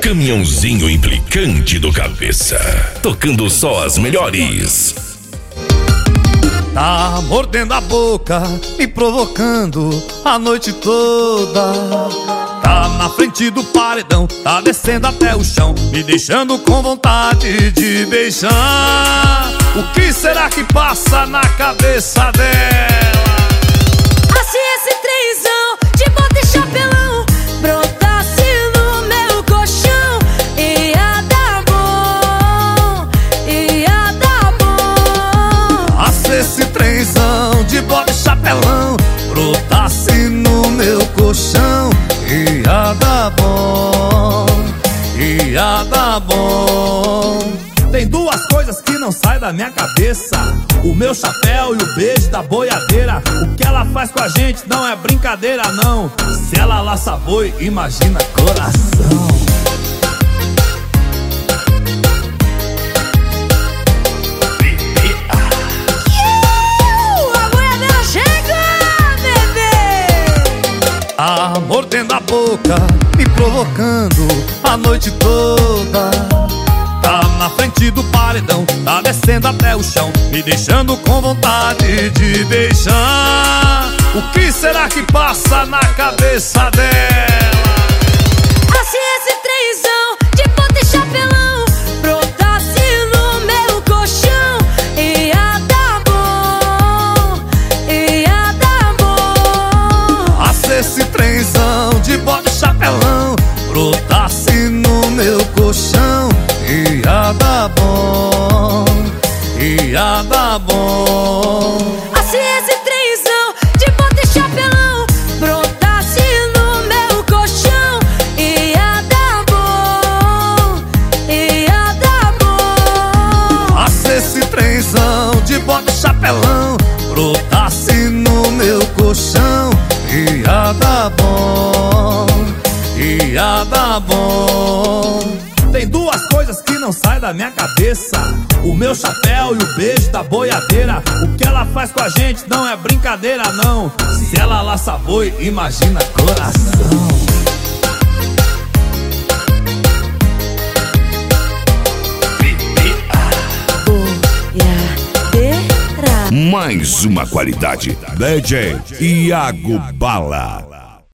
caminhãozinho implicante do Cabeça, tocando só as melhores. Tá mordendo a boca, me provocando a noite toda. Tá na frente do paredão, tá descendo até o chão, me deixando com vontade de beijar. O que será que passa na cabeça dela? Se esse trenzão de bota e chapelão brotasse no meu colchão, ia dar bom, ia dar bom. Se esse trenzão de bota e chapelão brotasse no meu colchão, ia dar bom, ia dar bom. Tem duas coisas que não saem da minha cabeça: o meu chapéu e o beijo da boiadeira. O que ela faz com a gente não é brincadeira não. Se ela laça boi, imagina coração. A boiadeira chega, bebê! Tá mordendo a boca, me provocando a noite toda. Tá na frente do paredão, tá descendo até o chão, me deixando com vontade de beijar. O que será que passa na cabeça dela? Se esse trenzão de bota e chapelão brotasse no meu colchão, ia dar bom, ia dar bom. Se esse trenzão de bota e chapelão brotasse no meu colchão, ia dar bom, ia dar bom. Se esse trenzão de bota e chapelão brotasse no meu colchão, ia dar bom, ia dar bom. Se esse trenzão de bota e chapelão brotasse no meu colchão, ia dar bom, ia dar bom. Tem duas coisas que não saem da minha cabeça: o meu chapéu e o beijo da boiadeira. O que ela faz com a gente não é brincadeira não. Se ela laça boi, imagina coração. Boiadeira. Mais uma qualidade. DJ Iago Bala.